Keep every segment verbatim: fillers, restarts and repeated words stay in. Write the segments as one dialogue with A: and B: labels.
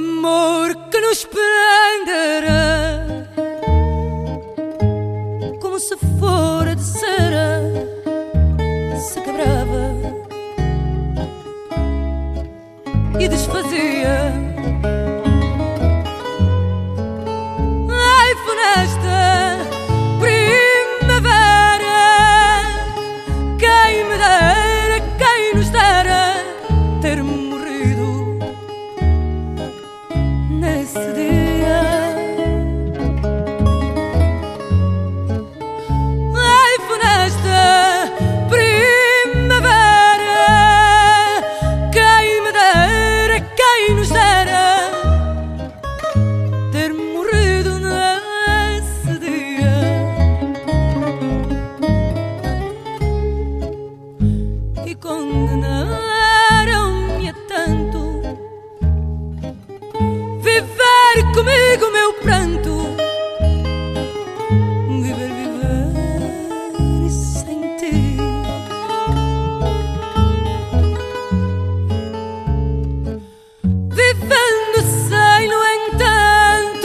A: amor que nos prenderá, como se fora de cera, se quebrava e desfazia. Ai, funesta primavera, quem me dera, quem nos dera ter morrido nesse dia. Ai, funesta primavera, quem me dera, quem nos dera ter morrido nesse dia. E condenaram-me a tanto viver comigo meu pranto, viver, viver e sem ti. Vivendo sem, no entanto,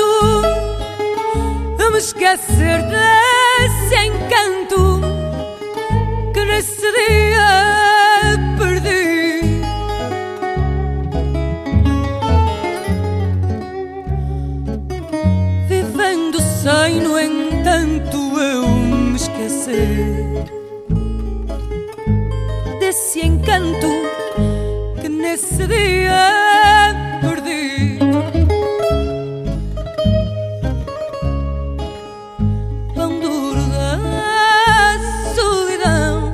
A: a me esquecer desse encanto que nesse dia perdi. Vivendo sem, no entanto, eu me esquecer desse encanto que nesse dia perdi. Pão duro da solidão,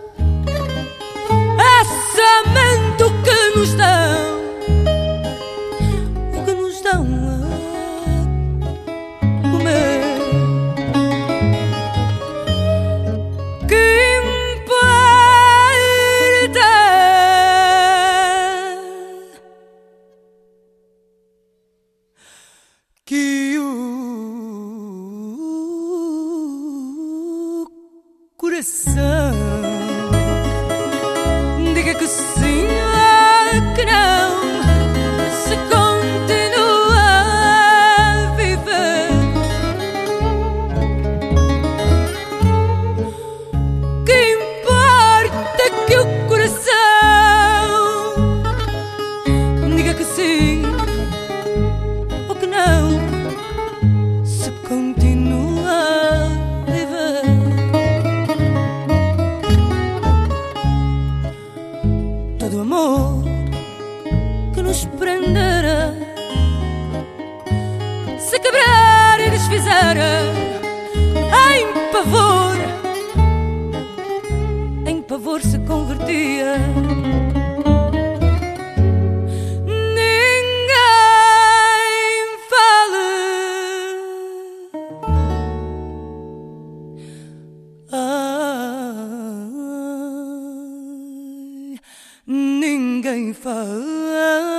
A: é somente o que nos dão, o que nos dão a comer. Que importa que o coração diga que sim ou que não, se continua a viver. Que importa que o coração diga que sim ou que não, se continua a viver. Todo amor que nos prendera, se quebrar e desfizer em pavor, em pavor se convertia. Ninguém fale, ai, ninguém fale.